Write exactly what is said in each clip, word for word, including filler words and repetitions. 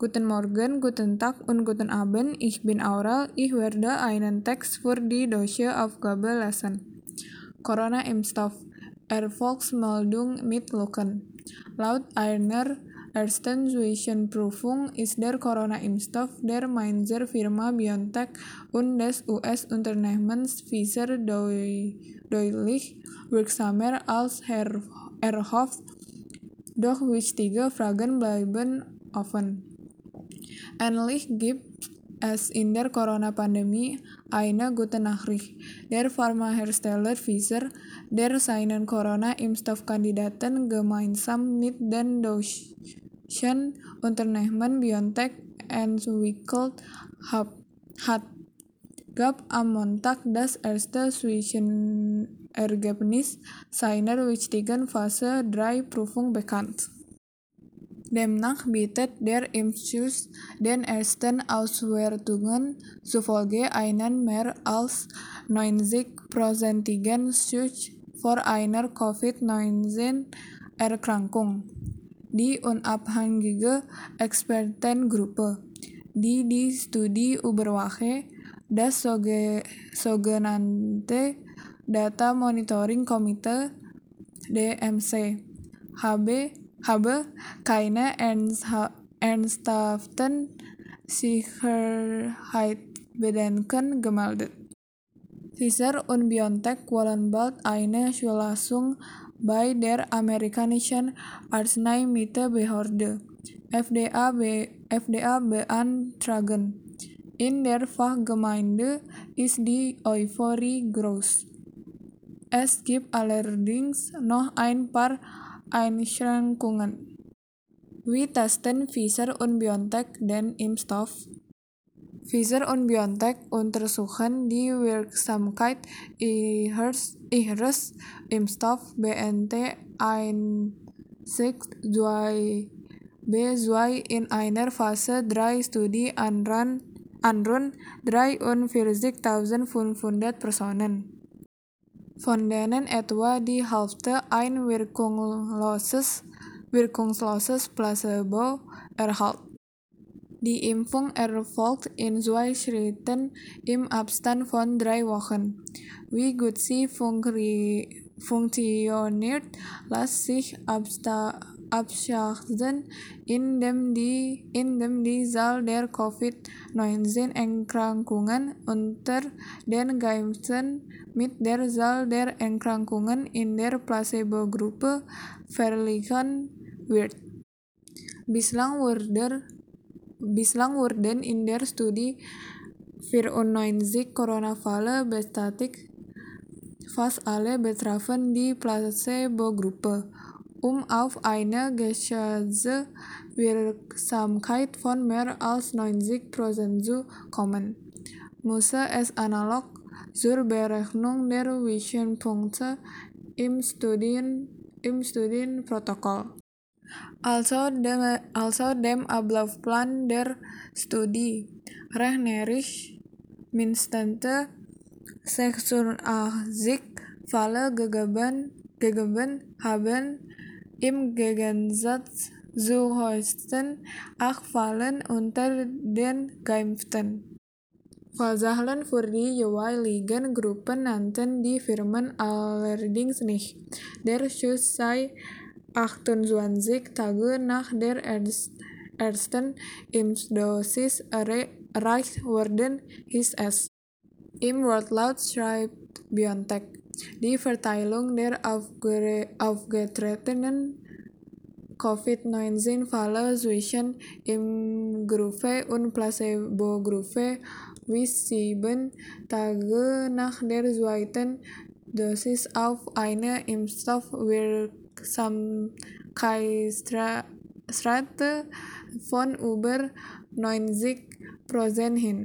Guten Morgen, guten Tag und guten Abend. Ich bin Aurel. Ich werde einen Text für die Deutsche Aufgabe lesen. Corona-Impfstoff. Erfolgsmeldung mitlucken. Laut einer ersten Zwischenprüfung ist der Corona-Impfstoff der Mainzer-Firma BioNTech und des U S-Unternehmens Pfizer deutlich wirksamer als erhofft, doch wichtige Fragen bleiben offen. Endlich gibt es in der Corona-Pandemie eine gute Nachricht. Der Pharmahersteller Pfizer, der seinen Corona-Impfstoffkandidaten gemeinsam mit den deutschen Unternehmen BioNTech entwickelt hat, gab am Montag das erste Zwischenergebnis seiner wichtigen Phase drei Prüfung bekannt. Demnach bietet der Impfschutz den ersten Auswertungen zufolge einen mehr als neunzig-prozentigen Schutz vor einer Covid neunzehn Erkrankung. Die unabhängige Expertengruppe, die die Studie überwache, das sogenannte Data Monitoring Committee D M C, habe habe keine ernsthaften Sicherheitsbedenken gemeldet. Pfizer und BioNTech wollen bald eine Zulassung bei der amerikanischen Arzneimittelsbehörde F D A beantragen. In der Fachgemeinde ist die Euphorie groß. Es gibt allerdings noch ein paar Einschränkungen. Wie testen Pfizer und BioNTech den Impfstoff? Pfizer und BioNTech untersuchen die Wirksamkeit ihres, ihres Impfstoffs B N T eins zwei B zwei in einer Phase drei Studie an rund dreiundvierzigtausendfünfhundert Personen, von denen etwa die Hälfte ein wirkungsloses, wirkungsloses Placebo erhält. Die Impfung erfolgt in zwei Schritten im Abstand von drei Wochen. Wie gut sie funktioniert, lässt sich abschätzen, indem die, indem die Zahl der Covid neunzehn Erkrankungen unter den Geimpften mit der Zahl der Erkrankungen in der Placebo-Gruppe verglichen wird. Bislang wurde Bislang wurden in der Studie vierundneunzig Corona-Fälle bestätigt, fast alle betreffen die Placebo-Gruppe. Um auf eine geschätzte Wirksamkeit von mehr als neunzig Prozent zu kommen, muss es analog zur Berechnung der Zwischenpunkte im Studien, im Studienprotokoll, also dem, also dem Ablaufplan der Studie, rechnerisch mindestens sechsundachtzig Fälle gegeben, gegeben haben, im Gegensatz zu höchstens acht Fällen unter den Geimpften. Fallzahlen für die jeweiligen Gruppen nannten die Firmen allerdings nicht. Der Schutz sei achtundzwanzig Tage nach der ersten Impfdosis erreicht worden, hieß es. Im Wortlaut schreibt BioNTech, die Verteilung der aufgetretenen Covid neunzehn Fälle zwischen Impfgruppe und Placebo-Gruppe wies sieben Tage nach der zweiten Dosis auf eine Impfstoffwirksamkeitsrate von über neunzig Prozent hin.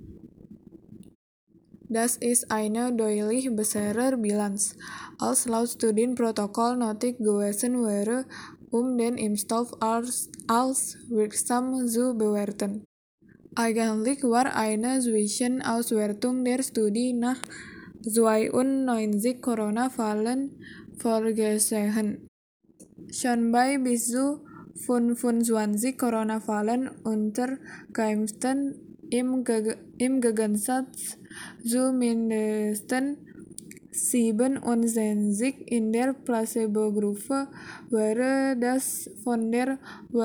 Das ist eine deutlich bessere Bilanz, als laut Studienprotokoll nötig gewesen wäre, um den Impfstoff als, als wirksam zu bewerten. Eigentlich war eine Zwischenauswertung der Studie nach zweiundneunzig Corona-Fällen vorgesehen. Schon bei bis zu fünfundzwanzig Coronavallen Untergeimpften im, Ge im Gegensatz zu mindestens siebenundsechzig in der Placebo-Gruppe wäre das von der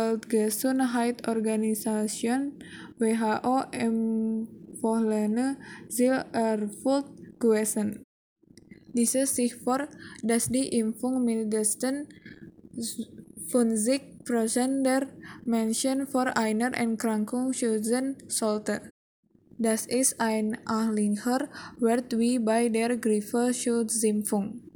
Weltgesundheitsorganisation W H O empfohlene Ziel erfüllt gewesen. Diese sich vor, dass die Impfung mindestens fünfzig Prozent der Menschen vor einer Erkrankung schützen sollte. Das ist ein ähnlicher Wert wie bei der Grippesschutzimpfung.